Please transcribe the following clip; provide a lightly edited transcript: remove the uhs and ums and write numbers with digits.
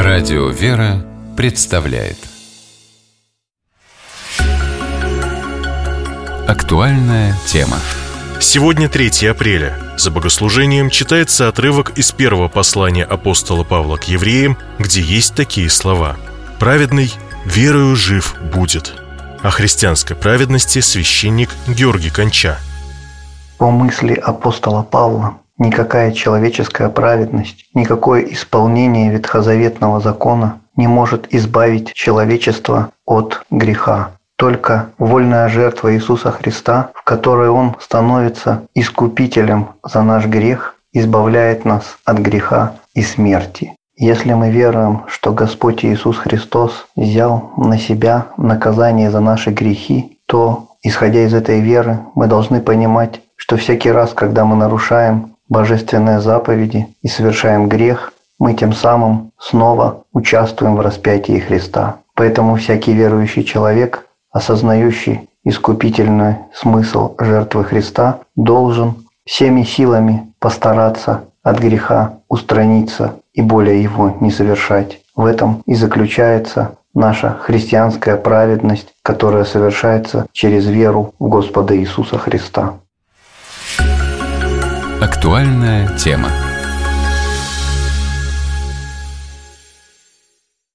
Радио «Вера» представляет актуальная тема. Сегодня 3 апреля. За богослужением читается отрывок из первого послания апостола Павла к евреям, где есть такие слова: «Праведный верою жив будет». О христианской праведности священник Георгий Конча. По мысли апостола Павла, никакая человеческая праведность, никакое исполнение ветхозаветного закона не может избавить человечество от греха. Только вольная жертва Иисуса Христа, в которой Он становится искупителем за наш грех, избавляет нас от греха и смерти. Если мы веруем, что Господь Иисус Христос взял на себя наказание за наши грехи, то, исходя из этой веры, мы должны понимать, что всякий раз, когда мы нарушаем божественные заповеди и совершаем грех, мы тем самым снова участвуем в распятии Христа. Поэтому всякий верующий человек, осознающий искупительный смысл жертвы Христа, должен всеми силами постараться от греха устраниться и более его не совершать. В этом и заключается наша христианская праведность, которая совершается через веру в Господа Иисуса Христа. Актуальная тема.